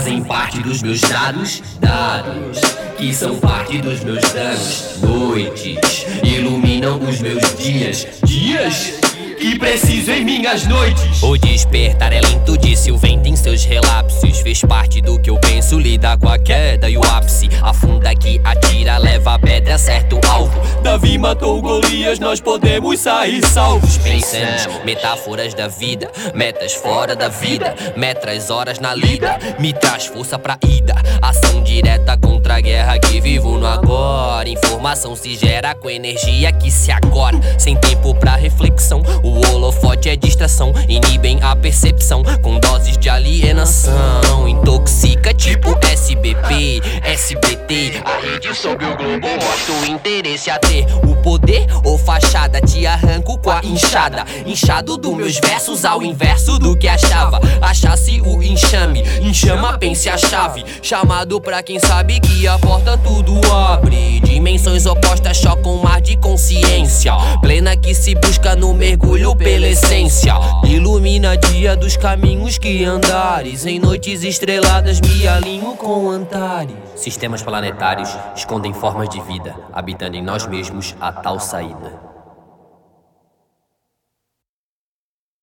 fazem parte dos meus dados, que são parte dos meus danos. Noites iluminam os meus dias que preciso em minhas noites. O despertar é lento, disse o vento em seus relapsos. Fez parte do que eu penso, lida com a queda e o ápice. Afunda que atira, leva a pedra, acerta o alvo. Davi matou Golias, nós podemos sair salvos. Pensamos, metáforas da vida, metas fora da vida. Metras horas na lida, me traz força pra ida. Ação direta contra a guerra que vivo no agora. Informação se gera com energia que se agora. Sem tempo pra reflexão, o holofote é distração, inibem a percepção com doses de alienação. Intoxica tipo SBP, SBT. A rede sobre o globo mostra o interesse a ter o poder ou fachada. Te arranco com a inchada, inchado dos meus versos ao inverso do que achava. Achasse o enxame, enxama, pense a chave. Chamado pra quem sabe que a porta tudo abre. Dimensões opostas chocam um mar de consciência plena que se busca no mergulho pela essência. Ilumina dia dos caminhos que andares. Em noites estreladas me alinho com Antares. Sistemas planetários escondem formas de vida, habitando em nós mesmos a tal saída.